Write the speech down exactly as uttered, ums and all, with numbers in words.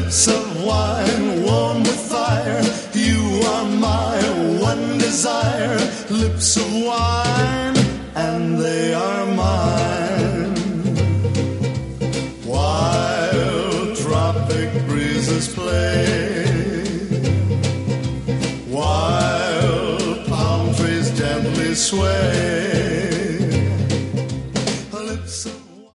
lips of wine, warm with fire. You are my one desire. Lips of wine, and they are mine. Wild tropic breezes play. Wild palm trees gently sway.